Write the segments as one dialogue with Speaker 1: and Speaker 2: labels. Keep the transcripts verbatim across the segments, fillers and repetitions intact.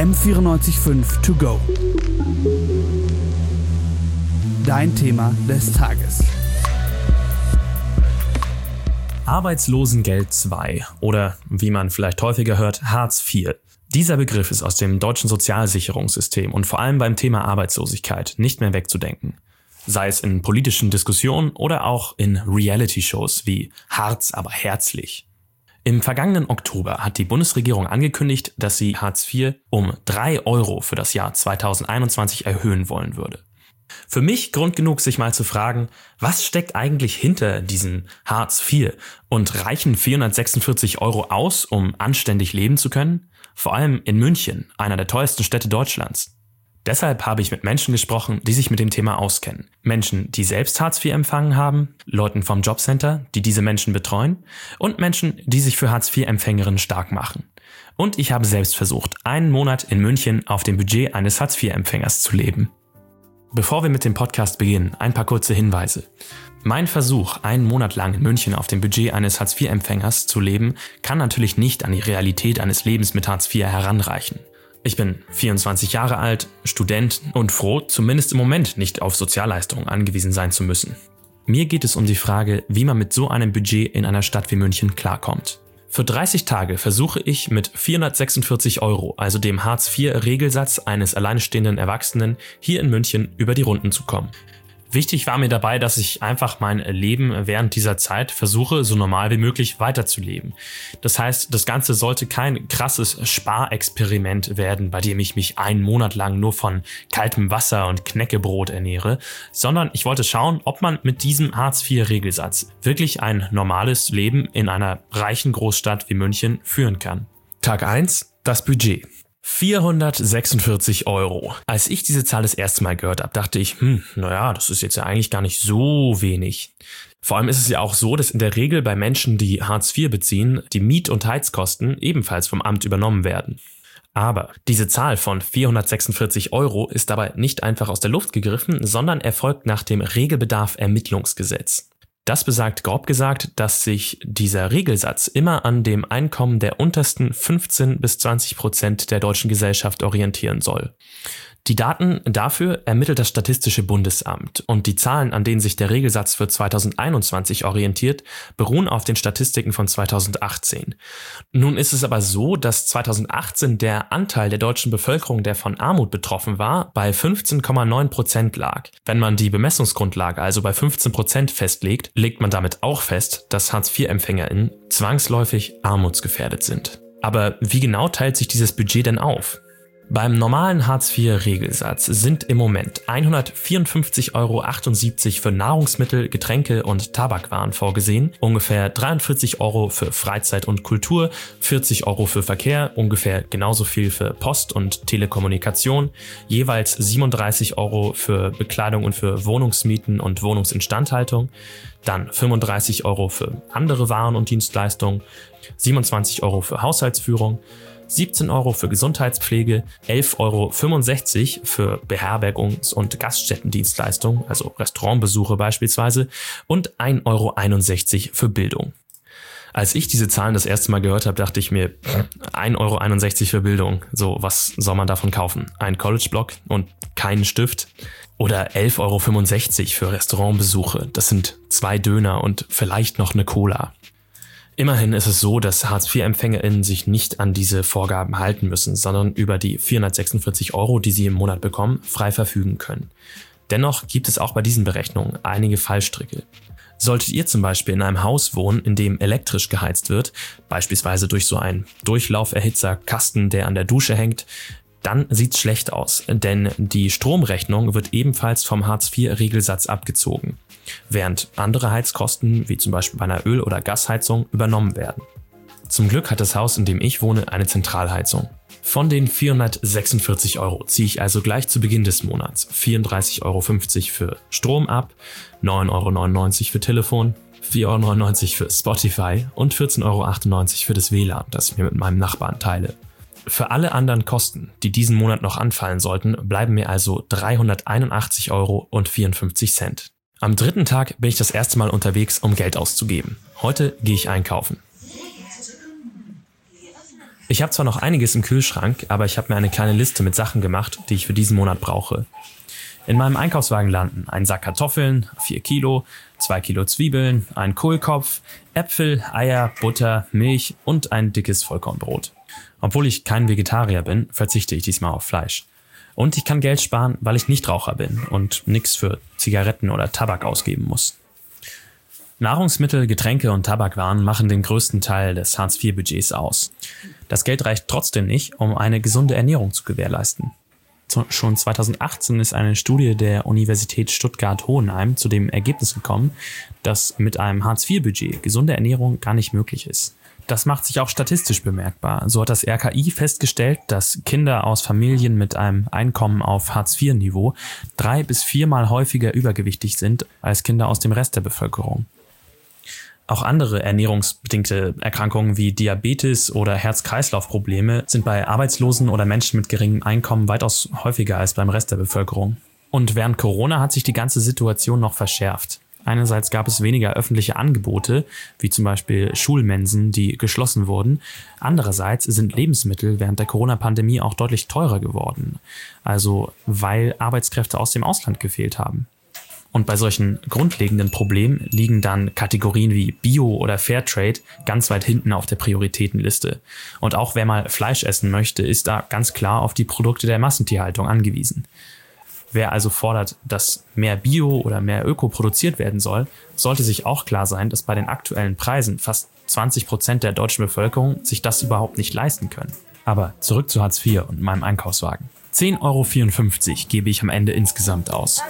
Speaker 1: M vierundneunzig Komma fünf To Go. Dein Thema des Tages.
Speaker 2: Arbeitslosengeld zwei oder wie man vielleicht häufiger hört, Hartz vier. Dieser Begriff ist aus dem deutschen Sozialsicherungssystem und vor allem beim Thema Arbeitslosigkeit nicht mehr wegzudenken. Sei es in politischen Diskussionen oder auch in Reality-Shows wie Hartz, aber herzlich. Im vergangenen Oktober hat die Bundesregierung angekündigt, dass sie Hartz vier um drei Euro für das Jahr zweitausendeinundzwanzig erhöhen wollen würde. Für mich Grund genug, sich mal zu fragen, was steckt eigentlich hinter diesem Hartz vier und reichen vierhundertsechsundvierzig Euro aus, um anständig leben zu können? Vor allem in München, einer der teuersten Städte Deutschlands. Deshalb habe ich mit Menschen gesprochen, die sich mit dem Thema auskennen. Menschen, die selbst Hartz vier empfangen haben, Leuten vom Jobcenter, die diese Menschen betreuen und Menschen, die sich für Hartz vier Empfängerinnen stark machen. Und ich habe selbst versucht, einen Monat in München auf dem Budget eines Hartz vier Empfängers zu leben. Bevor wir mit dem Podcast beginnen, ein paar kurze Hinweise. Mein Versuch, einen Monat lang in München auf dem Budget eines Hartz vier Empfängers zu leben, kann natürlich nicht an die Realität eines Lebens mit Hartz vier heranreichen. Ich bin vierundzwanzig Jahre alt, Student und froh, zumindest im Moment nicht auf Sozialleistungen angewiesen sein zu müssen. Mir geht es um die Frage, wie man mit so einem Budget in einer Stadt wie München klarkommt. Für dreißig Tage versuche ich mit vierhundertsechsundvierzig Euro, also dem Hartz vier Regelsatz eines alleinstehenden Erwachsenen, hier in München über die Runden zu kommen. Wichtig war mir dabei, dass ich einfach mein Leben während dieser Zeit versuche, so normal wie möglich weiterzuleben. Das heißt, das Ganze sollte kein krasses Sparexperiment werden, bei dem ich mich einen Monat lang nur von kaltem Wasser und Knäckebrot ernähre, sondern ich wollte schauen, ob man mit diesem Hartz vier Regelsatz wirklich ein normales Leben in einer reichen Großstadt wie München führen kann. Tag eins, das Budget. vierhundertsechsundvierzig Euro. Als ich diese Zahl das erste Mal gehört habe, dachte ich, hm, naja, das ist jetzt ja eigentlich gar nicht so wenig. Vor allem ist es ja auch so, dass in der Regel bei Menschen, die Hartz vier beziehen, die Miet- und Heizkosten ebenfalls vom Amt übernommen werden. Aber diese Zahl von vierhundertsechsundvierzig Euro ist dabei nicht einfach aus der Luft gegriffen, sondern erfolgt nach dem Regelbedarf-Ermittlungsgesetz. Das besagt grob gesagt, dass sich dieser Regelsatz immer an dem Einkommen der untersten fünfzehn bis zwanzig Prozent der deutschen Gesellschaft orientieren soll. Die Daten dafür ermittelt das Statistische Bundesamt und die Zahlen, an denen sich der Regelsatz für zweitausendeinundzwanzig orientiert, beruhen auf den Statistiken von zweitausendachtzehn. Nun ist es aber so, dass zweitausendachtzehn der Anteil der deutschen Bevölkerung, der von Armut betroffen war, bei fünfzehn Komma neun Prozent lag. Wenn man die Bemessungsgrundlage also bei fünfzehn Prozent festlegt, legt man damit auch fest, dass Hartz vier EmpfängerInnen zwangsläufig armutsgefährdet sind. Aber wie genau teilt sich dieses Budget denn auf? Beim normalen Hartz vier Regelsatz sind im Moment hundertvierundfünfzig Euro achtundsiebzig für Nahrungsmittel, Getränke und Tabakwaren vorgesehen, ungefähr dreiundvierzig Euro für Freizeit und Kultur, vierzig Euro für Verkehr, ungefähr genauso viel für Post und Telekommunikation, jeweils siebenunddreißig Euro für Bekleidung und für Wohnungsmieten und Wohnungsinstandhaltung, dann fünfunddreißig Euro für andere Waren und Dienstleistungen, siebenundzwanzig Euro für Haushaltsführung, siebzehn Euro für Gesundheitspflege, elf Euro fünfundsechzig für Beherbergungs- und Gaststättendienstleistungen, also Restaurantbesuche beispielsweise, und ein Euro einundsechzig für Bildung. Als ich diese Zahlen das erste Mal gehört habe, dachte ich mir, ein Euro einundsechzig für Bildung, so was soll man davon kaufen? Ein College-Block und keinen Stift? Oder elf Euro fünfundsechzig für Restaurantbesuche, das sind zwei Döner und vielleicht noch eine Cola. Immerhin ist es so, dass Hartz vier EmpfängerInnen sich nicht an diese Vorgaben halten müssen, sondern über die vierhundertsechsundvierzig Euro, die sie im Monat bekommen, frei verfügen können. Dennoch gibt es auch bei diesen Berechnungen einige Fallstricke. Solltet ihr zum Beispiel in einem Haus wohnen, in dem elektrisch geheizt wird, beispielsweise durch so einen Durchlauferhitzerkasten, der an der Dusche hängt, dann sieht's schlecht aus, denn die Stromrechnung wird ebenfalls vom Hartz vier Regelsatz abgezogen, während andere Heizkosten, wie zum Beispiel bei einer Öl- oder Gasheizung, übernommen werden. Zum Glück hat das Haus, in dem ich wohne, eine Zentralheizung. Von den vierhundertsechsundvierzig Euro ziehe ich also gleich zu Beginn des Monats vierunddreißig Euro fünfzig für Strom ab, neun Euro neunundneunzig für Telefon, vier Euro neunundneunzig für Spotify und vierzehn Euro achtundneunzig für das W L A N, das ich mir mit meinem Nachbarn teile. Für alle anderen Kosten, die diesen Monat noch anfallen sollten, bleiben mir also dreihunderteinundachtzig Euro und vierundfünfzig Cent. Am dritten Tag bin ich das erste Mal unterwegs, um Geld auszugeben. Heute gehe ich einkaufen. Ich habe zwar noch einiges im Kühlschrank, aber ich habe mir eine kleine Liste mit Sachen gemacht, die ich für diesen Monat brauche. In meinem Einkaufswagen landen ein Sack Kartoffeln, vier Kilo, zwei Kilo Zwiebeln, ein Kohlkopf, Äpfel, Eier, Butter, Milch und ein dickes Vollkornbrot. Obwohl ich kein Vegetarier bin, verzichte ich diesmal auf Fleisch. Und ich kann Geld sparen, weil ich Nichtraucher bin und nichts für Zigaretten oder Tabak ausgeben muss. Nahrungsmittel, Getränke und Tabakwaren machen den größten Teil des Hartz vier Budgets aus. Das Geld reicht trotzdem nicht, um eine gesunde Ernährung zu gewährleisten. Schon zweitausendachtzehn ist eine Studie der Universität Stuttgart-Hohenheim zu dem Ergebnis gekommen, dass mit einem Hartz vier Budget gesunde Ernährung gar nicht möglich ist. Das macht sich auch statistisch bemerkbar. So hat das R K I festgestellt, dass Kinder aus Familien mit einem Einkommen auf Hartz vier Niveau drei- bis viermal häufiger übergewichtig sind als Kinder aus dem Rest der Bevölkerung. Auch andere ernährungsbedingte Erkrankungen wie Diabetes oder Herz-Kreislauf-Probleme sind bei Arbeitslosen oder Menschen mit geringem Einkommen weitaus häufiger als beim Rest der Bevölkerung. Und während Corona hat sich die ganze Situation noch verschärft. Einerseits gab es weniger öffentliche Angebote, wie zum Beispiel Schulmensen, die geschlossen wurden. Andererseits sind Lebensmittel während der Corona-Pandemie auch deutlich teurer geworden. Also weil Arbeitskräfte aus dem Ausland gefehlt haben. Und bei solchen grundlegenden Problemen liegen dann Kategorien wie Bio oder Fairtrade ganz weit hinten auf der Prioritätenliste. Und auch wer mal Fleisch essen möchte, ist da ganz klar auf die Produkte der Massentierhaltung angewiesen. Wer also fordert, dass mehr Bio oder mehr Öko produziert werden soll, sollte sich auch klar sein, dass bei den aktuellen Preisen fast zwanzig Prozent der deutschen Bevölkerung sich das überhaupt nicht leisten können. Aber zurück zu Hartz vier und meinem Einkaufswagen. zehn Euro vierundfünfzig gebe ich am Ende insgesamt aus.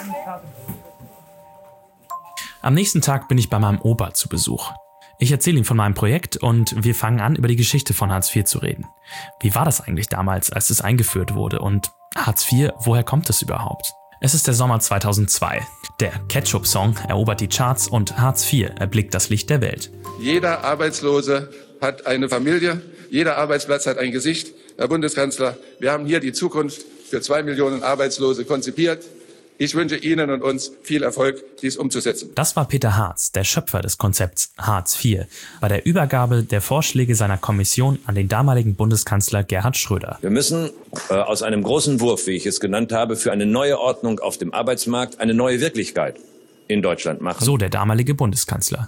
Speaker 2: Am nächsten Tag bin ich bei meinem Opa zu Besuch. Ich erzähle ihm von meinem Projekt und wir fangen an, über die Geschichte von Hartz vier zu reden. Wie war das eigentlich damals, als es eingeführt wurde? Und Hartz vier, woher kommt es überhaupt? Es ist der Sommer zweitausendzwei. Der Ketchup-Song erobert die Charts und Hartz vier erblickt das Licht der Welt.
Speaker 3: Jeder Arbeitslose hat eine Familie, jeder Arbeitsplatz hat ein Gesicht. Herr Bundeskanzler, wir haben hier die Zukunft für zwei Millionen Arbeitslose konzipiert. Ich wünsche Ihnen und uns viel Erfolg, dies umzusetzen.
Speaker 2: Das war Peter Hartz, der Schöpfer des Konzepts Hartz vier, bei der Übergabe der Vorschläge seiner Kommission an den damaligen Bundeskanzler Gerhard Schröder.
Speaker 4: Wir müssen äh, aus einem großen Wurf, wie ich es genannt habe, für eine neue Ordnung auf dem Arbeitsmarkt eine neue Wirklichkeit in Deutschland machen.
Speaker 2: So der damalige Bundeskanzler.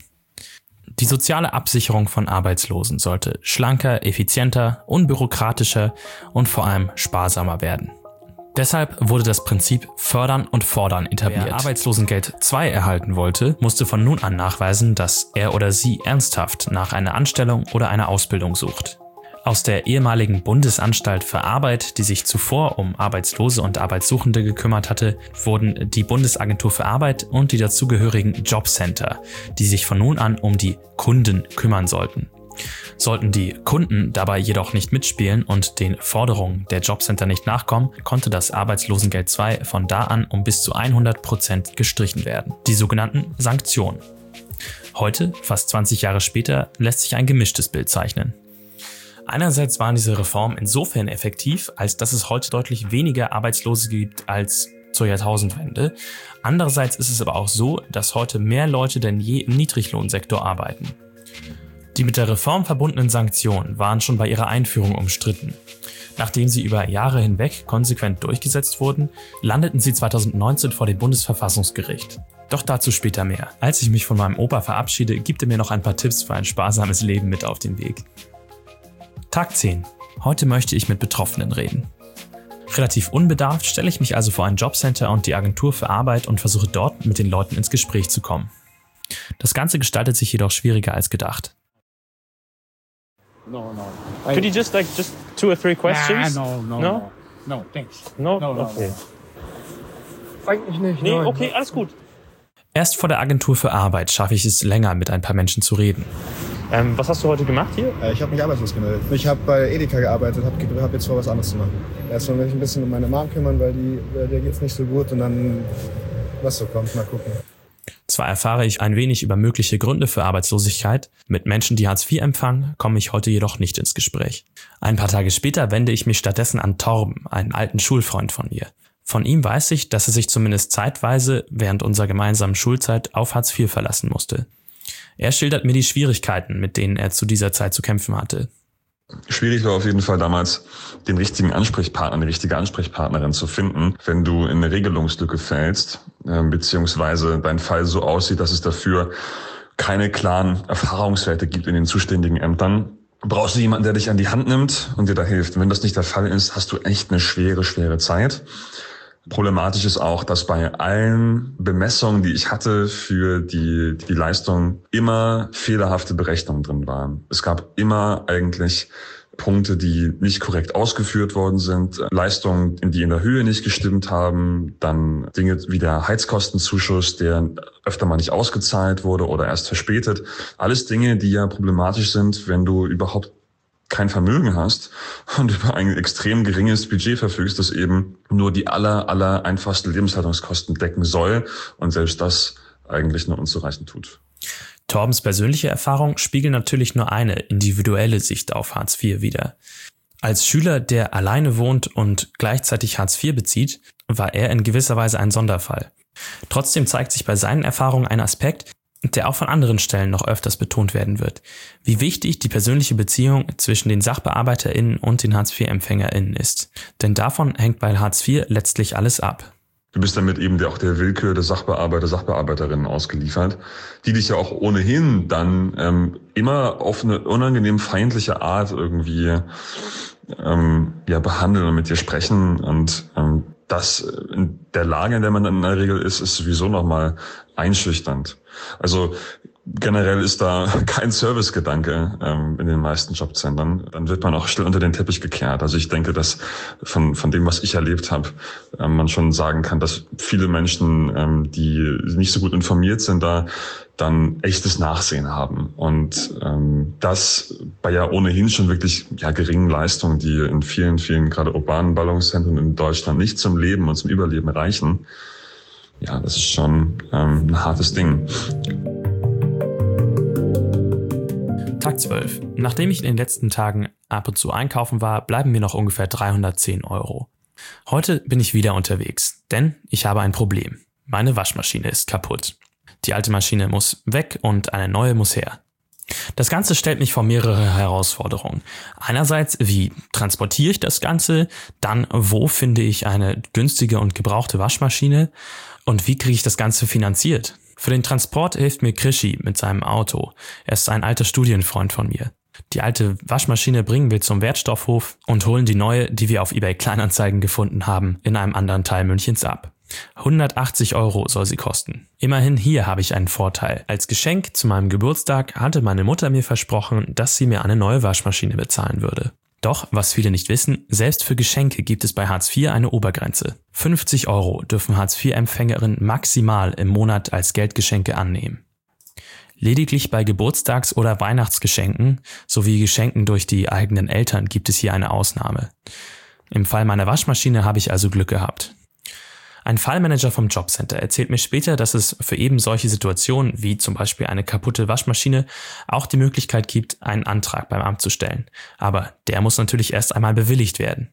Speaker 2: Die soziale Absicherung von Arbeitslosen sollte schlanker, effizienter, unbürokratischer und vor allem sparsamer werden. Deshalb wurde das Prinzip Fördern und Fordern etabliert. Wer Arbeitslosengeld zwei erhalten wollte, musste von nun an nachweisen, dass er oder sie ernsthaft nach einer Anstellung oder einer Ausbildung sucht. Aus der ehemaligen Bundesanstalt für Arbeit, die sich zuvor um Arbeitslose und Arbeitssuchende gekümmert hatte, wurden die Bundesagentur für Arbeit und die dazugehörigen Jobcenter, die sich von nun an um die Kunden kümmern sollten. Sollten die Kunden dabei jedoch nicht mitspielen und den Forderungen der Jobcenter nicht nachkommen, konnte das Arbeitslosengeld zwei von da an um bis zu hundert Prozent gestrichen werden. Die sogenannten Sanktionen. Heute, fast zwanzig Jahre später, lässt sich ein gemischtes Bild zeichnen. Einerseits waren diese Reformen insofern effektiv, als dass es heute deutlich weniger Arbeitslose gibt als zur Jahrtausendwende. Andererseits ist es aber auch so, dass heute mehr Leute denn je im Niedriglohnsektor arbeiten. Die mit der Reform verbundenen Sanktionen waren schon bei ihrer Einführung umstritten. Nachdem sie über Jahre hinweg konsequent durchgesetzt wurden, landeten sie zweitausendneunzehn vor dem Bundesverfassungsgericht. Doch dazu später mehr. Als ich mich von meinem Opa verabschiede, gibt er mir noch ein paar Tipps für ein sparsames Leben mit auf den Weg. Tag zehn. Heute möchte ich mit Betroffenen reden. Relativ unbedarft stelle ich mich also vor ein Jobcenter und die Agentur für Arbeit und versuche dort mit den Leuten ins Gespräch zu kommen. Das Ganze gestaltet sich jedoch schwieriger als gedacht.
Speaker 5: No, no.
Speaker 6: Could you just like just two or three questions?
Speaker 5: Nah, no, no,
Speaker 6: no,
Speaker 5: no, no, thanks.
Speaker 6: no,
Speaker 5: No, no,
Speaker 6: okay.
Speaker 5: Eigentlich nicht.
Speaker 6: Nee,
Speaker 5: nein.
Speaker 6: okay, alles gut.
Speaker 2: Erst vor der Agentur für Arbeit schaffe ich es länger, mit ein paar Menschen zu reden.
Speaker 6: Ähm, was hast du heute gemacht hier?
Speaker 7: Ich habe mich arbeitslos gemeldet. Ich habe bei Edeka gearbeitet, habe hab jetzt vor, was anderes zu machen. Erstmal will ich ein bisschen um meine Mom kümmern, weil die, der geht's nicht so gut und dann, was so kommt, mal gucken.
Speaker 2: Zwar erfahre ich ein wenig über mögliche Gründe für Arbeitslosigkeit, mit Menschen, die Hartz vier empfangen, komme ich heute jedoch nicht ins Gespräch. Ein paar Tage später wende ich mich stattdessen an Torben, einen alten Schulfreund von mir. Von ihm weiß ich, dass er sich zumindest zeitweise während unserer gemeinsamen Schulzeit auf Hartz vier verlassen musste. Er schildert mir die Schwierigkeiten, mit denen er zu dieser Zeit zu kämpfen hatte.
Speaker 8: Schwierig war auf jeden Fall damals, den richtigen Ansprechpartner, die richtige Ansprechpartnerin zu finden, wenn du in eine Regelungslücke fällst, äh, beziehungsweise dein Fall so aussieht, dass es dafür keine klaren Erfahrungswerte gibt in den zuständigen Ämtern. Brauchst du jemanden, der dich an die Hand nimmt und dir da hilft. Und wenn das nicht der Fall ist, hast du echt eine schwere, schwere Zeit. Problematisch ist auch, dass bei allen Bemessungen, die ich hatte für die, die Leistung, immer fehlerhafte Berechnungen drin waren. Es gab immer eigentlich Punkte, die nicht korrekt ausgeführt worden sind, Leistungen, die in der Höhe nicht gestimmt haben, dann Dinge wie der Heizkostenzuschuss, der öfter mal nicht ausgezahlt wurde oder erst verspätet. Alles Dinge, die ja problematisch sind, wenn du überhaupt kein Vermögen hast und über ein extrem geringes Budget verfügst, das eben nur die aller, aller einfachsten Lebenshaltungskosten decken soll und selbst das eigentlich nur unzureichend tut.
Speaker 2: Torbens persönliche Erfahrung spiegelt natürlich nur eine individuelle Sicht auf Hartz vier wider. Als Schüler, der alleine wohnt und gleichzeitig Hartz vier bezieht, war er in gewisser Weise ein Sonderfall. Trotzdem zeigt sich bei seinen Erfahrungen ein Aspekt, der auch von anderen Stellen noch öfters betont werden wird: wie wichtig die persönliche Beziehung zwischen den SachbearbeiterInnen und den Hartz vier EmpfängerInnen ist. Denn davon hängt bei Hartz vier letztlich alles ab.
Speaker 8: Du bist damit eben auch der Willkür der Sachbearbeiter, Sachbearbeiterinnen ausgeliefert, die dich ja auch ohnehin dann ähm, immer auf eine unangenehm feindliche Art irgendwie ähm, ja behandeln und mit dir sprechen. Und ähm, das in der Lage, in der man dann in der Regel ist, ist sowieso nochmal einschüchternd. Also generell ist da kein Servicegedanke ähm, in den meisten Jobcentern. Dann wird man auch schnell unter den Teppich gekehrt. Also ich denke, dass von von dem, was ich erlebt habe, ähm, man schon sagen kann, dass viele Menschen, ähm, die nicht so gut informiert sind, da dann echtes Nachsehen haben. Und ähm, das bei ja ohnehin schon wirklich ja geringen Leistungen, die in vielen, vielen gerade urbanen Ballungszentren in Deutschland nicht zum Leben und zum Überleben reichen. Ja, das ist schon ähm, ein hartes Ding.
Speaker 2: Tag zwölf. Nachdem ich in den letzten Tagen ab und zu einkaufen war, bleiben mir noch ungefähr dreihundertzehn Euro. Heute bin ich wieder unterwegs, denn ich habe ein Problem. Meine Waschmaschine ist kaputt. Die alte Maschine muss weg und eine neue muss her. Das Ganze stellt mich vor mehrere Herausforderungen. Einerseits, wie transportiere ich das Ganze? Dann, wo finde ich eine günstige und gebrauchte Waschmaschine? Und wie kriege ich das Ganze finanziert? Für den Transport hilft mir Krischi mit seinem Auto. Er ist ein alter Studienfreund von mir. Die alte Waschmaschine bringen wir zum Wertstoffhof und holen die neue, die wir auf eBay Kleinanzeigen gefunden haben, in einem anderen Teil Münchens ab. hundertachtzig Euro soll sie kosten. Immerhin hier habe ich einen Vorteil. Als Geschenk zu meinem Geburtstag hatte meine Mutter mir versprochen, dass sie mir eine neue Waschmaschine bezahlen würde. Doch, was viele nicht wissen, selbst für Geschenke gibt es bei Hartz vier eine Obergrenze. fünfzig Euro dürfen Hartz vier Empfängerinnen maximal im Monat als Geldgeschenke annehmen. Lediglich bei Geburtstags- oder Weihnachtsgeschenken sowie Geschenken durch die eigenen Eltern gibt es hier eine Ausnahme. Im Fall meiner Waschmaschine habe ich also Glück gehabt. Ein Fallmanager vom Jobcenter erzählt mir später, dass es für eben solche Situationen, wie zum Beispiel eine kaputte Waschmaschine, auch die Möglichkeit gibt, einen Antrag beim Amt zu stellen. Aber der muss natürlich erst einmal bewilligt werden.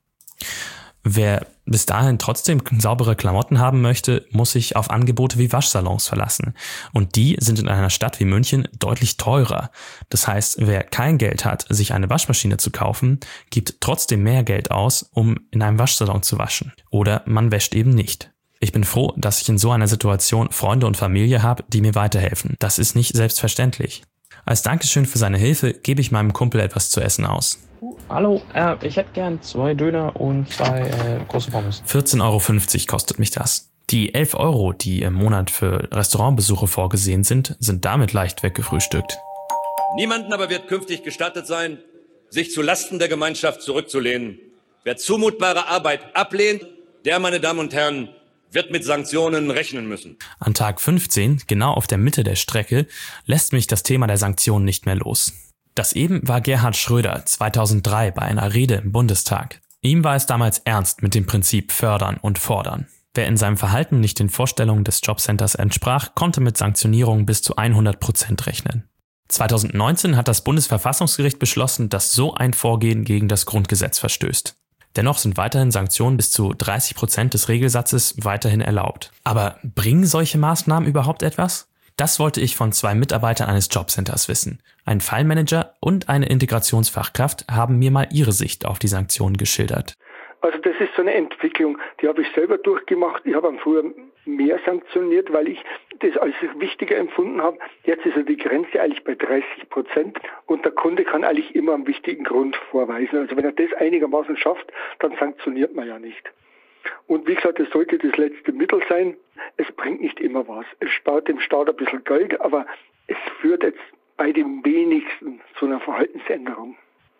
Speaker 2: Wer bis dahin trotzdem saubere Klamotten haben möchte, muss sich auf Angebote wie Waschsalons verlassen. Und die sind in einer Stadt wie München deutlich teurer. Das heißt, wer kein Geld hat, sich eine Waschmaschine zu kaufen, gibt trotzdem mehr Geld aus, um in einem Waschsalon zu waschen. Oder man wäscht eben nicht. Ich bin froh, dass ich in so einer Situation Freunde und Familie habe, die mir weiterhelfen. Das ist nicht selbstverständlich. Als Dankeschön für seine Hilfe gebe ich meinem Kumpel etwas zu essen aus.
Speaker 6: Hallo, äh, ich hätte gern zwei Döner und zwei äh, große Pommes.
Speaker 2: vierzehn Euro fünfzig kostet mich das. Die elf Euro, die im Monat für Restaurantbesuche vorgesehen sind, sind damit leicht weggefrühstückt.
Speaker 4: Niemanden aber wird künftig gestattet sein, sich zu Lasten der Gemeinschaft zurückzulehnen. Wer zumutbare Arbeit ablehnt, der, meine Damen und Herren, wird mit Sanktionen rechnen müssen.
Speaker 2: An Tag fünfzehn, genau auf der Mitte der Strecke, lässt mich das Thema der Sanktionen nicht mehr los. Das eben war Gerhard Schröder zweitausenddrei bei einer Rede im Bundestag. Ihm war es damals ernst mit dem Prinzip fördern und fordern. Wer in seinem Verhalten nicht den Vorstellungen des Jobcenters entsprach, konnte mit Sanktionierungen bis zu hundert Prozent rechnen. zweitausendneunzehn hat das Bundesverfassungsgericht beschlossen, dass so ein Vorgehen gegen das Grundgesetz verstößt. Dennoch sind weiterhin Sanktionen bis zu dreißig Prozent des Regelsatzes weiterhin erlaubt. Aber bringen solche Maßnahmen überhaupt etwas? Das wollte ich von zwei Mitarbeitern eines Jobcenters wissen. Ein Fallmanager und eine Integrationsfachkraft haben mir mal ihre Sicht auf die Sanktionen geschildert.
Speaker 5: Also das ist so eine Entwicklung, die habe ich selber durchgemacht. Ich habe früher mehr sanktioniert, weil ich das als wichtiger empfunden habe. Jetzt ist ja die Grenze eigentlich bei dreißig Prozent und der Kunde kann eigentlich immer einen wichtigen Grund vorweisen. Also wenn er das einigermaßen schafft, dann sanktioniert man ja nicht. Und wie gesagt, es sollte das letzte Mittel sein. Es bringt nicht immer was. Es spart dem Staat ein bisschen Geld, aber es führt jetzt bei den wenigsten zu einer Verhaltensänderung.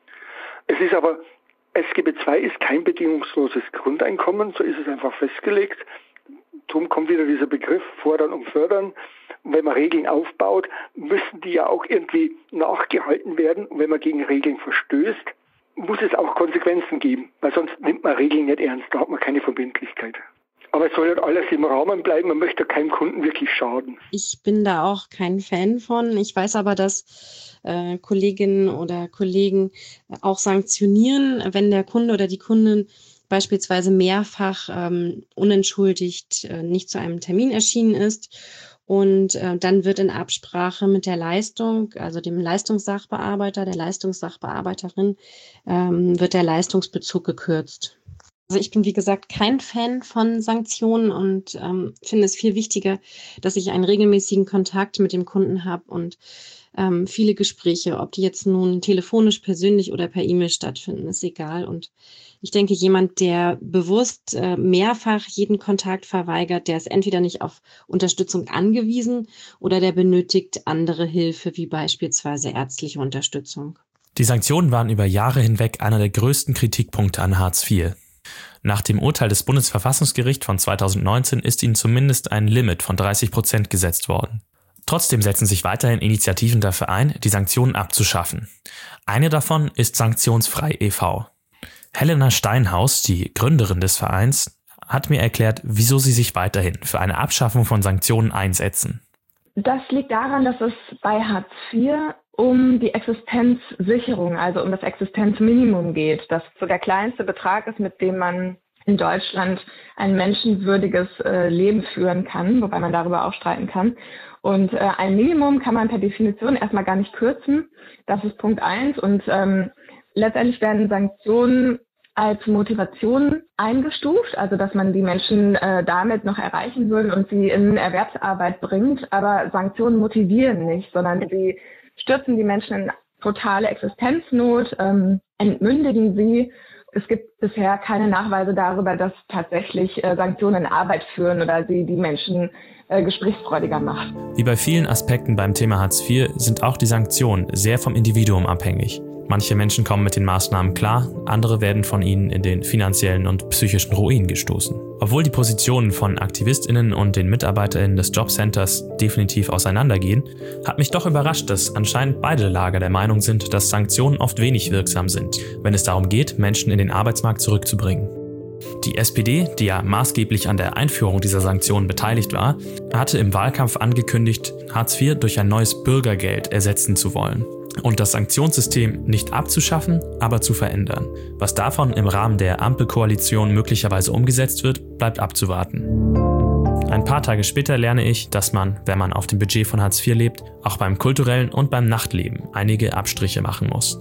Speaker 5: Es ist aber S G B zwei ist kein bedingungsloses Grundeinkommen, so ist es einfach festgelegt. Darum kommt wieder dieser Begriff fordern und fördern. Und wenn man Regeln aufbaut, müssen die ja auch irgendwie nachgehalten werden. Und wenn man gegen Regeln verstößt, muss es auch Konsequenzen geben, weil sonst nimmt man Regeln nicht ernst, da hat man keine Verbindlichkeit. Aber es soll halt alles im Rahmen bleiben, man möchte keinem Kunden wirklich schaden.
Speaker 9: Ich bin da auch kein Fan von. Ich weiß aber, dass äh, Kolleginnen oder Kollegen auch sanktionieren, wenn der Kunde oder die Kundin beispielsweise mehrfach ähm, unentschuldigt äh, nicht zu einem Termin erschienen ist. Und äh, dann wird in Absprache mit der Leistung, also dem Leistungssachbearbeiter, der Leistungssachbearbeiterin, ähm, wird der Leistungsbezug gekürzt. Also ich bin, wie gesagt, kein Fan von Sanktionen und ähm, finde es viel wichtiger, dass ich einen regelmäßigen Kontakt mit dem Kunden habe und ähm, viele Gespräche, ob die jetzt nun telefonisch, persönlich oder per E-Mail stattfinden, ist egal. Und ich denke, jemand, der bewusst äh, mehrfach jeden Kontakt verweigert, der ist entweder nicht auf Unterstützung angewiesen oder der benötigt andere Hilfe, wie beispielsweise ärztliche Unterstützung.
Speaker 2: Die Sanktionen waren über Jahre hinweg einer der größten Kritikpunkte an Hartz vier. Nach dem Urteil des Bundesverfassungsgerichts von zweitausendneunzehn ist ihnen zumindest ein Limit von dreißig Prozent gesetzt worden. Trotzdem setzen sich weiterhin Initiativen dafür ein, die Sanktionen abzuschaffen. Eine davon ist Sanktionsfrei e V Helena Steinhaus, die Gründerin des Vereins, hat mir erklärt, wieso sie sich weiterhin für eine Abschaffung von Sanktionen einsetzen.
Speaker 10: Das liegt daran, dass es bei Hartz vier um die Existenzsicherung, also um das Existenzminimum geht, das so der kleinste Betrag ist, mit dem man in Deutschland ein menschenwürdiges äh, Leben führen kann, wobei man darüber auch streiten kann. Und äh, ein Minimum kann man per Definition erstmal gar nicht kürzen. Das ist Punkt eins. Und ähm, letztendlich werden Sanktionen als Motivation eingestuft, also dass man die Menschen äh, damit noch erreichen würde und sie in Erwerbsarbeit bringt. Aber Sanktionen motivieren nicht, sondern sie stürzen die Menschen in totale Existenznot, ähm, entmündigen sie. Es gibt bisher keine Nachweise darüber, dass tatsächlich äh, Sanktionen Arbeit führen oder sie die Menschen äh, gesprächsfreudiger macht.
Speaker 2: Wie bei vielen Aspekten beim Thema Hartz vier sind auch die Sanktionen sehr vom Individuum abhängig. Manche Menschen kommen mit den Maßnahmen klar, andere werden von ihnen in den finanziellen und psychischen Ruin gestoßen. Obwohl die Positionen von AktivistInnen und den MitarbeiterInnen des Jobcenters definitiv auseinandergehen, hat mich doch überrascht, dass anscheinend beide Lager der Meinung sind, dass Sanktionen oft wenig wirksam sind, wenn es darum geht, Menschen in den Arbeitsmarkt zurückzubringen. Die S P D, die ja maßgeblich an der Einführung dieser Sanktionen beteiligt war, hatte im Wahlkampf angekündigt, Hartz vier durch ein neues Bürgergeld ersetzen zu wollen und das Sanktionssystem nicht abzuschaffen, aber zu verändern. Was davon im Rahmen der Ampelkoalition möglicherweise umgesetzt wird, bleibt abzuwarten. Ein paar Tage später lerne ich, dass man, wenn man auf dem Budget von Hartz vier lebt, auch beim kulturellen und beim Nachtleben einige Abstriche machen muss.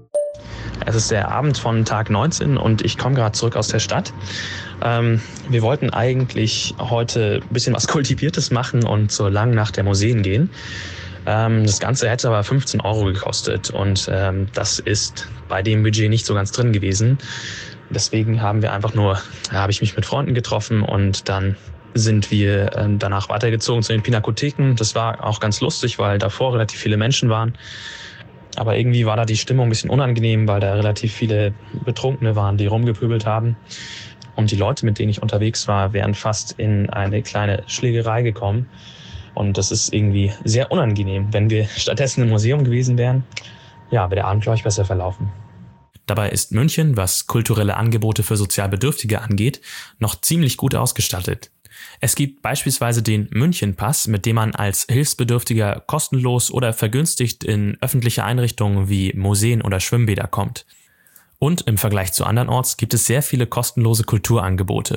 Speaker 2: Es ist der Abend von Tag neunzehn und ich komme gerade zurück aus der Stadt. Ähm, wir wollten eigentlich heute ein bisschen was Kultiviertes machen und zur langen Nacht der Museen gehen. Ähm, das Ganze hätte aber fünfzehn Euro gekostet und ähm, das ist bei dem Budget nicht so ganz drin gewesen. Deswegen haben wir einfach nur, ja, habe ich mich mit Freunden getroffen und dann sind wir ähm, danach weitergezogen zu den Pinakotheken. Das war auch ganz lustig, weil davor relativ viele Menschen waren. Aber irgendwie war da die Stimmung ein bisschen unangenehm, weil da relativ viele Betrunkene waren, die rumgepöbelt haben. Und die Leute, mit denen ich unterwegs war, wären fast in eine kleine Schlägerei gekommen. Und das ist irgendwie sehr unangenehm. Wenn wir stattdessen im Museum gewesen wären, ja, wäre der Abend, glaube ich, besser verlaufen. Dabei ist München, was kulturelle Angebote für Sozialbedürftige angeht, noch ziemlich gut ausgestattet. Es gibt beispielsweise den München-Pass, mit dem man als Hilfsbedürftiger kostenlos oder vergünstigt in öffentliche Einrichtungen wie Museen oder Schwimmbäder kommt. Und im Vergleich zu andernorts gibt es sehr viele kostenlose Kulturangebote.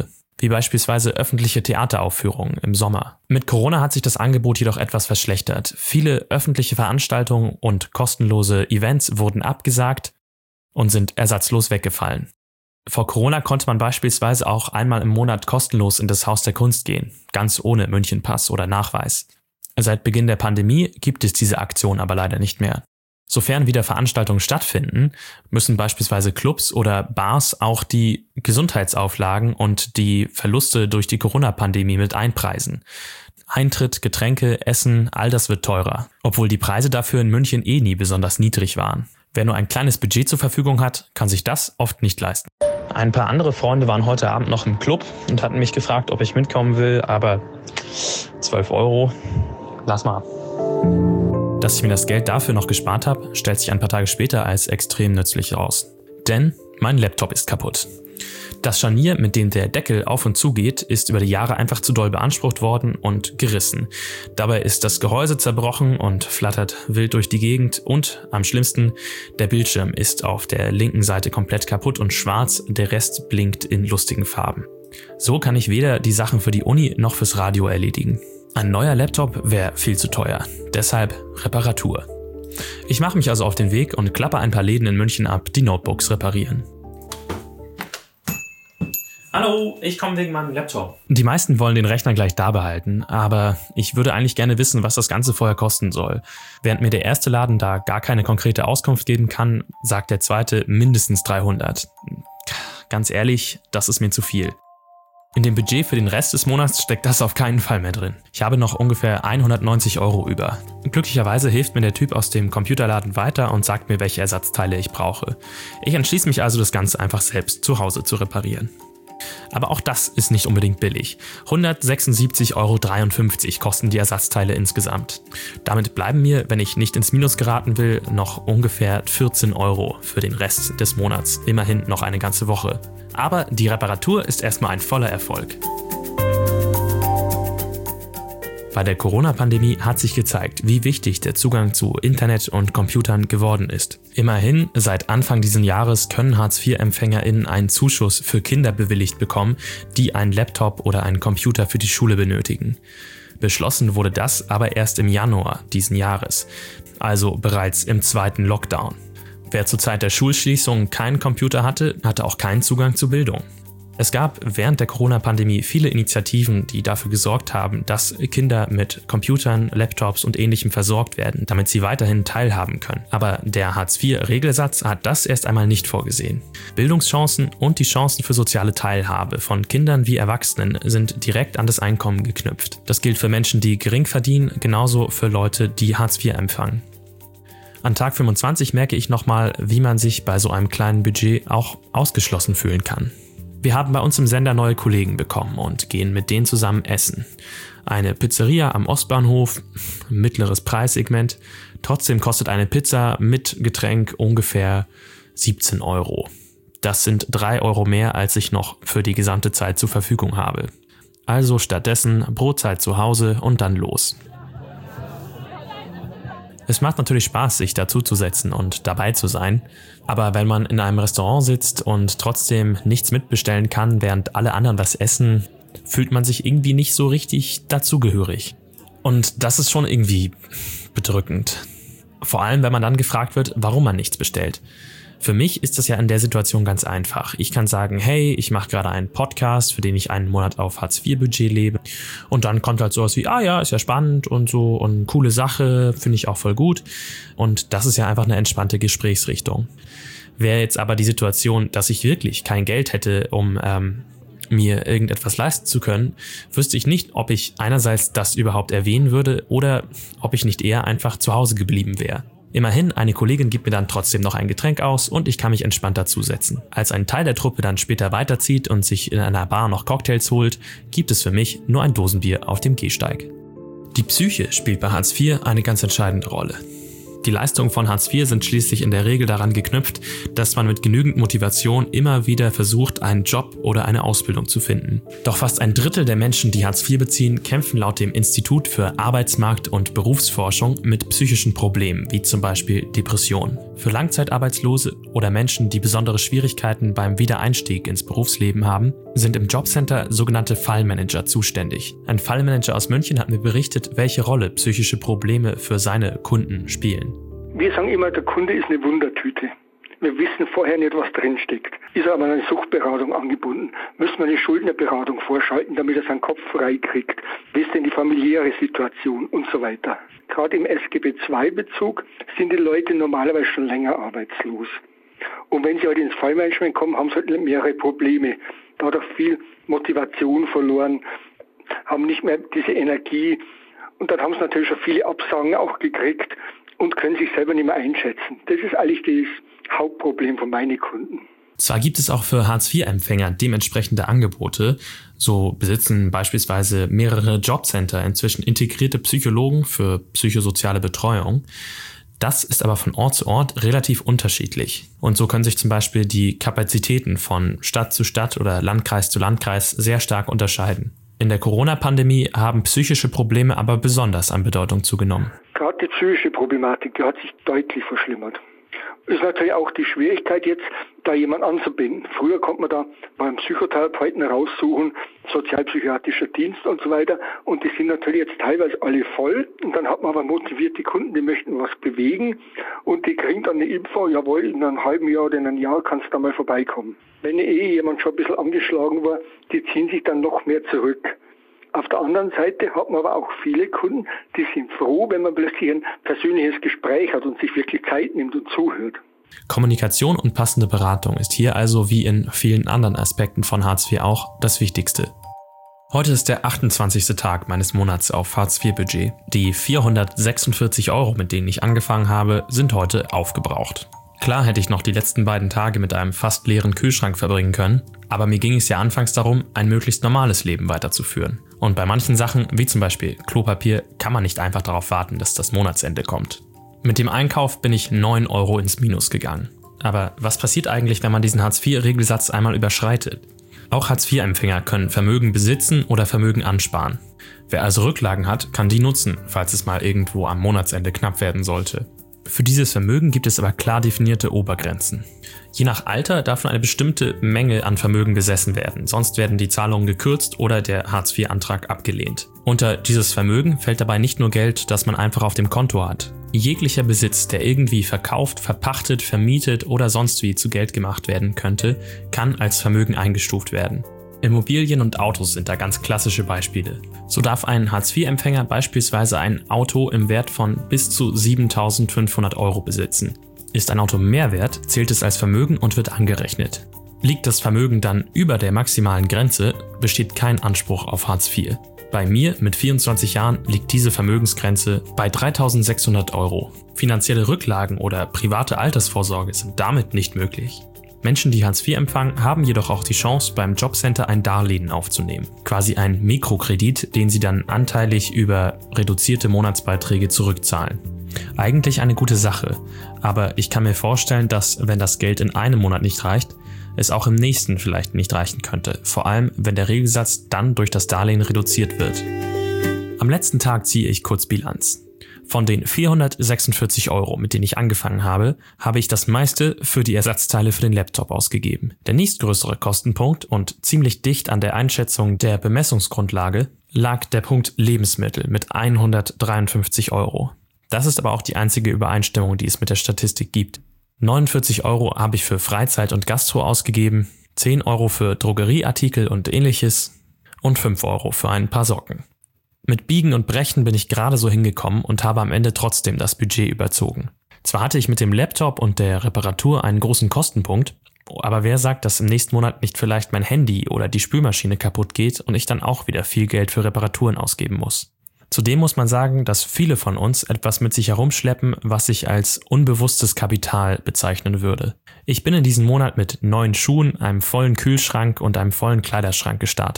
Speaker 2: wie beispielsweise öffentliche Theateraufführungen im Sommer. Mit Corona hat sich das Angebot jedoch etwas verschlechtert. Viele öffentliche Veranstaltungen und kostenlose Events wurden abgesagt und sind ersatzlos weggefallen. Vor Corona konnte man beispielsweise auch einmal im Monat kostenlos in das Haus der Kunst gehen, ganz ohne Münchenpass oder Nachweis. Seit Beginn der Pandemie gibt es diese Aktion aber leider nicht mehr. Sofern wieder Veranstaltungen stattfinden, müssen beispielsweise Clubs oder Bars auch die Gesundheitsauflagen und die Verluste durch die Corona-Pandemie mit einpreisen. Eintritt, Getränke, Essen, all das wird teurer, obwohl die Preise dafür in München eh nie besonders niedrig waren. Wer nur ein kleines Budget zur Verfügung hat, kann sich das oft nicht leisten.
Speaker 6: Ein paar andere Freunde waren heute Abend noch im Club und hatten mich gefragt, ob ich mitkommen will, aber zwölf Euro, lass mal.
Speaker 2: Dass ich mir das Geld dafür noch gespart habe, stellt sich ein paar Tage später als extrem nützlich heraus. Denn mein Laptop ist kaputt. Das Scharnier, mit dem der Deckel auf und zu geht, ist über die Jahre einfach zu doll beansprucht worden und gerissen. Dabei ist das Gehäuse zerbrochen und flattert wild durch die Gegend und, am schlimmsten, der Bildschirm ist auf der linken Seite komplett kaputt und schwarz, der Rest blinkt in lustigen Farben. So kann ich weder die Sachen für die Uni noch fürs Radio erledigen. Ein neuer Laptop wäre viel zu teuer, deshalb Reparatur. Ich mache mich also auf den Weg und klappe ein paar Läden in München ab, die Notebooks reparieren.
Speaker 6: Hallo, ich komme wegen meinem Laptop.
Speaker 2: Die meisten wollen den Rechner gleich da behalten, aber ich würde eigentlich gerne wissen, was das Ganze vorher kosten soll. Während mir der erste Laden da gar keine konkrete Auskunft geben kann, sagt der zweite mindestens dreihundert. Ganz ehrlich, das ist mir zu viel. In dem Budget für den Rest des Monats steckt das auf keinen Fall mehr drin. Ich habe noch ungefähr hundertneunzig Euro über. Glücklicherweise hilft mir der Typ aus dem Computerladen weiter und sagt mir, welche Ersatzteile ich brauche. Ich entschließe mich also, das Ganze einfach selbst zu Hause zu reparieren. Aber auch das ist nicht unbedingt billig. hundertsechsundsiebzig Euro dreiundfünfzig kosten die Ersatzteile insgesamt. Damit bleiben mir, wenn ich nicht ins Minus geraten will, noch ungefähr vierzehn Euro für den Rest des Monats. Immerhin noch eine ganze Woche. Aber die Reparatur ist erstmal ein voller Erfolg. Bei der Corona-Pandemie hat sich gezeigt, wie wichtig der Zugang zu Internet und Computern geworden ist. Immerhin, seit Anfang dieses Jahres können Hartz vier EmpfängerInnen einen Zuschuss für Kinder bewilligt bekommen, die einen Laptop oder einen Computer für die Schule benötigen. Beschlossen wurde das aber erst im Januar diesen Jahres, also bereits im zweiten Lockdown. Wer zur Zeit der Schulschließung keinen Computer hatte, hatte auch keinen Zugang zur Bildung. Es gab während der Corona-Pandemie viele Initiativen, die dafür gesorgt haben, dass Kinder mit Computern, Laptops und Ähnlichem versorgt werden, damit sie weiterhin teilhaben können. Aber der Hartz vier Regelsatz hat das erst einmal nicht vorgesehen. Bildungschancen und die Chancen für soziale Teilhabe von Kindern wie Erwachsenen sind direkt an das Einkommen geknüpft. Das gilt für Menschen, die gering verdienen, genauso für Leute, die Hartz vier empfangen. An Tag fünfundzwanzig merke ich nochmal, wie man sich bei so einem kleinen Budget auch ausgeschlossen fühlen kann. Wir haben bei uns im Sender neue Kollegen bekommen und gehen mit denen zusammen essen. Eine Pizzeria am Ostbahnhof, mittleres Preissegment. Trotzdem kostet eine Pizza mit Getränk ungefähr siebzehn Euro. Das sind drei Euro mehr, als ich noch für die gesamte Zeit zur Verfügung habe. Also stattdessen Brotzeit zu Hause und dann los. Es macht natürlich Spaß, sich dazuzusetzen und dabei zu sein, aber wenn man in einem Restaurant sitzt und trotzdem nichts mitbestellen kann, während alle anderen was essen, fühlt man sich irgendwie nicht so richtig dazugehörig. Und das ist schon irgendwie bedrückend. Vor allem, wenn man dann gefragt wird, warum man nichts bestellt. Für mich ist das ja in der Situation ganz einfach. Ich kann sagen, hey, ich mache gerade einen Podcast, für den ich einen Monat auf Hartz vier Budget lebe. Und dann kommt halt sowas wie, ah ja, ist ja spannend und so und coole Sache, finde ich auch voll gut. Und das ist ja einfach eine entspannte Gesprächsrichtung. Wäre jetzt aber die Situation, dass ich wirklich kein Geld hätte, um ähm, mir irgendetwas leisten zu können, wüsste ich nicht, ob ich einerseits das überhaupt erwähnen würde oder ob ich nicht eher einfach zu Hause geblieben wäre. Immerhin, eine Kollegin gibt mir dann trotzdem noch ein Getränk aus und ich kann mich entspannt dazusetzen. Als ein Teil der Truppe dann später weiterzieht und sich in einer Bar noch Cocktails holt, gibt es für mich nur ein Dosenbier auf dem Gehsteig. Die Psyche spielt bei Hartz vier eine ganz entscheidende Rolle. Die Leistungen von Hartz vier sind schließlich in der Regel daran geknüpft, dass man mit genügend Motivation immer wieder versucht, einen Job oder eine Ausbildung zu finden. Doch fast ein Drittel der Menschen, die Hartz vier beziehen, kämpfen laut dem Institut für Arbeitsmarkt- und Berufsforschung mit psychischen Problemen, wie zum Beispiel Depressionen. Für Langzeitarbeitslose oder Menschen, die besondere Schwierigkeiten beim Wiedereinstieg ins Berufsleben haben, sind im Jobcenter sogenannte Fallmanager zuständig. Ein Fallmanager aus München hat mir berichtet, welche Rolle psychische Probleme für seine Kunden spielen.
Speaker 5: Wir sagen immer, der Kunde ist eine Wundertüte. Wir wissen vorher nicht, was drinsteckt. Ist er aber an eine Suchtberatung angebunden, müssen wir eine Schuldnerberatung vorschalten, damit er seinen Kopf frei kriegt. Wie ist denn die familiäre Situation und so weiter. Gerade im S G B zwei Bezug sind die Leute normalerweise schon länger arbeitslos. Und wenn sie halt ins Fallmanagement kommen, haben sie halt mehrere Probleme. Dadurch viel Motivation verloren, haben nicht mehr diese Energie. Und dann haben sie natürlich schon viele Absagen auch gekriegt und können sich selber nicht mehr einschätzen. Das ist eigentlich das Hauptproblem von meinen Kunden.
Speaker 2: Zwar gibt es auch für Hartz vier Empfänger dementsprechende Angebote, so besitzen beispielsweise mehrere Jobcenter inzwischen integrierte Psychologen für psychosoziale Betreuung. Das ist aber von Ort zu Ort relativ unterschiedlich. Und so können sich zum Beispiel die Kapazitäten von Stadt zu Stadt oder Landkreis zu Landkreis sehr stark unterscheiden. In der Corona-Pandemie haben psychische Probleme aber besonders an Bedeutung zugenommen.
Speaker 5: Gerade die psychische Problematik, die hat sich deutlich verschlimmert. Es ist natürlich auch die Schwierigkeit jetzt, da jemanden anzubinden. Früher konnte man da beim Psychotherapeuten raussuchen, sozialpsychiatrischer Dienst und so weiter. Und die sind natürlich jetzt teilweise alle voll. Und dann hat man aber motivierte Kunden, die möchten was bewegen. Und die kriegen dann eine Info, jawohl, in einem halben Jahr oder in einem Jahr kannst du da mal vorbeikommen. Wenn eh jemand schon ein bisschen angeschlagen war, die ziehen sich dann noch mehr zurück. Auf der anderen Seite hat man aber auch viele Kunden, die sind froh, wenn man plötzlich ein persönliches Gespräch hat und sich wirklich Zeit nimmt und zuhört.
Speaker 2: Kommunikation und passende Beratung ist hier also wie in vielen anderen Aspekten von Hartz vier auch das Wichtigste. Heute ist der achtundzwanzigste Tag meines Monats auf Hartz vier Budget. Die vierhundertsechsundvierzig Euro, mit denen ich angefangen habe, sind heute aufgebraucht. Klar hätte ich noch die letzten beiden Tage mit einem fast leeren Kühlschrank verbringen können, aber mir ging es ja anfangs darum, ein möglichst normales Leben weiterzuführen. Und bei manchen Sachen, wie zum Beispiel Klopapier, kann man nicht einfach darauf warten, dass das Monatsende kommt. Mit dem Einkauf bin ich neun Euro ins Minus gegangen. Aber was passiert eigentlich, wenn man diesen Hartz vier Regelsatz einmal überschreitet? Auch Hartz vier Empfänger können Vermögen besitzen oder Vermögen ansparen. Wer also Rücklagen hat, kann die nutzen, falls es mal irgendwo am Monatsende knapp werden sollte. Für dieses Vermögen gibt es aber klar definierte Obergrenzen. Je nach Alter darf nur eine bestimmte Menge an Vermögen besessen werden, sonst werden die Zahlungen gekürzt oder der Hartz vier Antrag abgelehnt. Unter dieses Vermögen fällt dabei nicht nur Geld, das man einfach auf dem Konto hat. Jeglicher Besitz, der irgendwie verkauft, verpachtet, vermietet oder sonst wie zu Geld gemacht werden könnte, kann als Vermögen eingestuft werden. Immobilien und Autos sind da ganz klassische Beispiele. So darf ein Hartz vier Empfänger beispielsweise ein Auto im Wert von bis zu siebentausendfünfhundert Euro besitzen. Ist ein Auto mehr wert, zählt es als Vermögen und wird angerechnet. Liegt das Vermögen dann über der maximalen Grenze, besteht kein Anspruch auf Hartz vier. Bei mir mit vierundzwanzig Jahren liegt diese Vermögensgrenze bei dreitausendsechshundert Euro. Finanzielle Rücklagen oder private Altersvorsorge sind damit nicht möglich. Menschen, die Hartz vier empfangen, haben jedoch auch die Chance, beim Jobcenter ein Darlehen aufzunehmen. Quasi ein Mikrokredit, den sie dann anteilig über reduzierte Monatsbeiträge zurückzahlen. Eigentlich eine gute Sache, aber ich kann mir vorstellen, dass, wenn das Geld in einem Monat nicht reicht, es auch im nächsten vielleicht nicht reichen könnte, vor allem wenn der Regelsatz dann durch das Darlehen reduziert wird. Am letzten Tag ziehe ich kurz Bilanz. Von den vierhundertsechsundvierzig Euro, mit denen ich angefangen habe, habe ich das meiste für die Ersatzteile für den Laptop ausgegeben. Der nächstgrößere Kostenpunkt und ziemlich dicht an der Einschätzung der Bemessungsgrundlage lag der Punkt Lebensmittel mit hundertdreiundfünfzig Euro. Das ist aber auch die einzige Übereinstimmung, die es mit der Statistik gibt. neunundvierzig Euro habe ich für Freizeit und Gastro ausgegeben, zehn Euro für Drogerieartikel und ähnliches und fünf Euro für ein paar Socken. Mit Biegen und Brechen bin ich gerade so hingekommen und habe am Ende trotzdem das Budget überzogen. Zwar hatte ich mit dem Laptop und der Reparatur einen großen Kostenpunkt, aber wer sagt, dass im nächsten Monat nicht vielleicht mein Handy oder die Spülmaschine kaputt geht und ich dann auch wieder viel Geld für Reparaturen ausgeben muss. Zudem muss man sagen, dass viele von uns etwas mit sich herumschleppen, was ich als unbewusstes Kapital bezeichnen würde. Ich bin in diesem Monat mit neuen Schuhen, einem vollen Kühlschrank und einem vollen Kleiderschrank gestartet.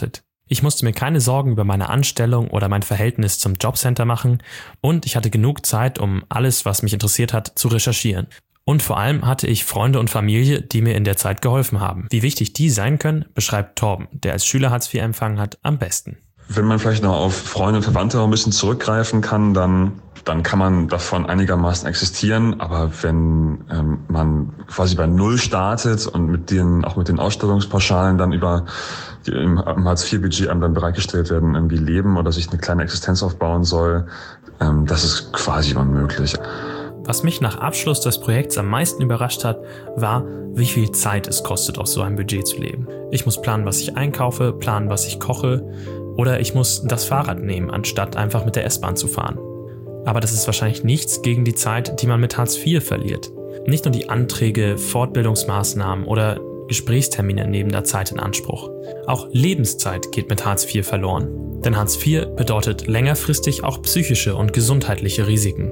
Speaker 2: Ich musste mir keine Sorgen über meine Anstellung oder mein Verhältnis zum Jobcenter machen und ich hatte genug Zeit, um alles, was mich interessiert hat, zu recherchieren. Und vor allem hatte ich Freunde und Familie, die mir in der Zeit geholfen haben. Wie wichtig die sein können, beschreibt Torben, der als Schüler Hartz vier empfangen hat, am besten.
Speaker 8: Wenn man vielleicht noch auf Freunde und Verwandte ein bisschen zurückgreifen kann, dann, dann kann man davon einigermaßen existieren. Aber wenn ähm, man quasi bei Null startet und mit den, auch mit den Ausstellungspauschalen dann über die im, im Hartz vier Budget einem dann bereitgestellt werden, irgendwie leben oder sich eine kleine Existenz aufbauen soll, ähm, das ist quasi unmöglich.
Speaker 2: Was mich nach Abschluss des Projekts am meisten überrascht hat, war, wie viel Zeit es kostet, auf so einem Budget zu leben. Ich muss planen, was ich einkaufe, planen, was ich koche, oder ich muss das Fahrrad nehmen, anstatt einfach mit der S-Bahn zu fahren. Aber das ist wahrscheinlich nichts gegen die Zeit, die man mit Hartz vier verliert. Nicht nur die Anträge, Fortbildungsmaßnahmen oder Gesprächstermine nehmen da Zeit in Anspruch. Auch Lebenszeit geht mit Hartz vier verloren. Denn Hartz vier bedeutet längerfristig auch psychische und gesundheitliche Risiken.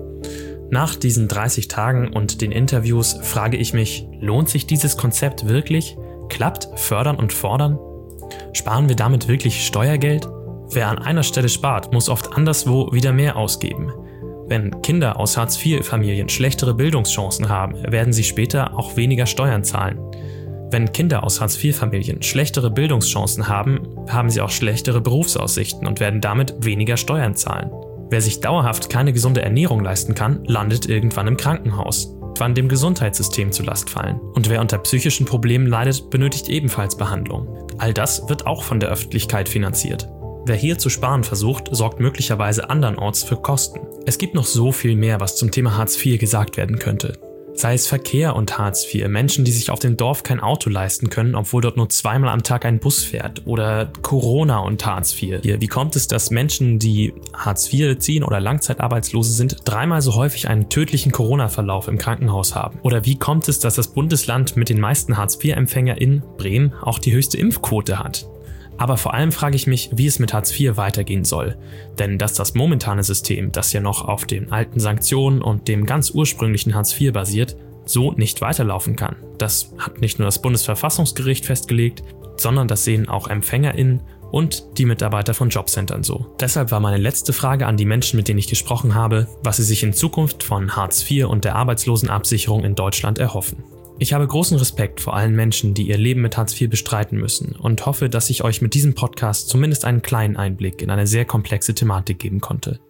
Speaker 2: Nach diesen dreißig Tagen und den Interviews frage ich mich, lohnt sich dieses Konzept wirklich? Klappt Fördern und Fordern? Sparen wir damit wirklich Steuergeld? Wer an einer Stelle spart, muss oft anderswo wieder mehr ausgeben. Wenn Kinder aus Hartz vier Familien schlechtere Bildungschancen haben, werden sie später auch weniger Steuern zahlen. Wenn Kinder aus Hartz vier Familien schlechtere Bildungschancen haben, haben sie auch schlechtere Berufsaussichten und werden damit weniger Steuern zahlen. Wer sich dauerhaft keine gesunde Ernährung leisten kann, landet irgendwann im Krankenhaus, wann dem Gesundheitssystem zur Last fallen. Und wer unter psychischen Problemen leidet, benötigt ebenfalls Behandlung. All das wird auch von der Öffentlichkeit finanziert. Wer hier zu sparen versucht, sorgt möglicherweise andernorts für Kosten. Es gibt noch so viel mehr, was zum Thema Hartz vier gesagt werden könnte. Sei es Verkehr und Hartz vier, Menschen, die sich auf dem Dorf kein Auto leisten können, obwohl dort nur zweimal am Tag ein Bus fährt, oder Corona und Hartz vier. Wie kommt es, dass Menschen, die Hartz vier beziehen oder Langzeitarbeitslose sind, dreimal so häufig einen tödlichen Corona-Verlauf im Krankenhaus haben? Oder wie kommt es, dass das Bundesland mit den meisten Hartz vier EmpfängerInnen, Bremen, auch die höchste Impfquote hat? Aber vor allem frage ich mich, wie es mit Hartz vier weitergehen soll. Denn dass das momentane System, das ja noch auf den alten Sanktionen und dem ganz ursprünglichen Hartz vier basiert, so nicht weiterlaufen kann. Das hat nicht nur das Bundesverfassungsgericht festgelegt, sondern das sehen auch EmpfängerInnen und die Mitarbeiter von Jobcentern so. Deshalb war meine letzte Frage an die Menschen, mit denen ich gesprochen habe, was sie sich in Zukunft von Hartz vier und der Arbeitslosenabsicherung in Deutschland erhoffen. Ich habe großen Respekt vor allen Menschen, die ihr Leben mit Hartz vier bestreiten müssen und hoffe, dass ich euch mit diesem Podcast zumindest einen kleinen Einblick in eine sehr komplexe Thematik geben konnte.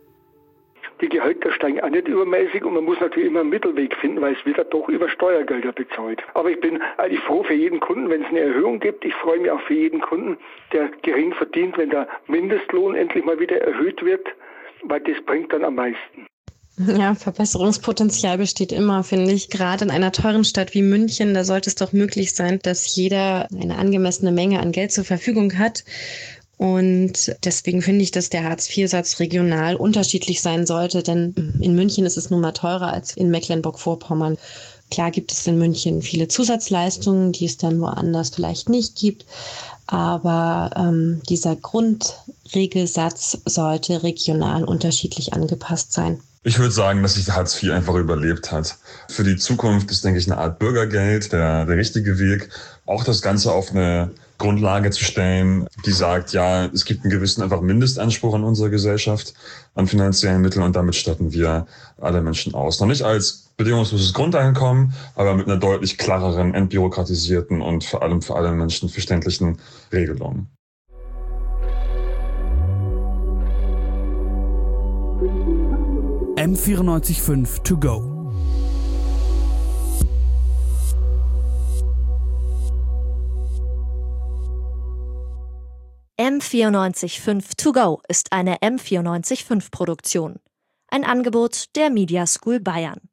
Speaker 5: Die Gehälter steigen auch nicht übermäßig und man muss natürlich immer einen Mittelweg finden, weil es wird ja doch über Steuergelder bezahlt. Aber ich bin eigentlich froh für jeden Kunden, wenn es eine Erhöhung gibt. Ich freue mich auch für jeden Kunden, der gering verdient, wenn der Mindestlohn endlich mal wieder erhöht wird, weil das bringt dann am meisten.
Speaker 9: Ja, Verbesserungspotenzial besteht immer, finde ich. Gerade in einer teuren Stadt wie München, da sollte es doch möglich sein, dass jeder eine angemessene Menge an Geld zur Verfügung hat. Und deswegen finde ich, dass der Hartz vier Satz regional unterschiedlich sein sollte, denn in München ist es nun mal teurer als in Mecklenburg-Vorpommern. Klar gibt es in München viele Zusatzleistungen, die es dann woanders vielleicht nicht gibt. Aber ähm, dieser Grundregelsatz sollte regional unterschiedlich angepasst sein.
Speaker 8: Ich würde sagen, dass sich Hartz vier einfach überlebt hat. Für die Zukunft ist, denke ich, eine Art Bürgergeld der, der richtige Weg. Auch das Ganze auf eine Grundlage zu stellen, die sagt, ja, es gibt einen gewissen einfach Mindestanspruch an unserer Gesellschaft an finanziellen Mitteln und damit statten wir alle Menschen aus. Noch nicht als bedingungsloses Grundeinkommen, aber mit einer deutlich klareren, entbürokratisierten und vor allem für alle Menschen verständlichen Regelung.
Speaker 1: M vierundneunzig Komma fünf to go.
Speaker 11: M vierundneunzig Komma fünf to go ist eine M vierundneunzig Komma fünf Produktion. Ein Angebot der Media School Bayern.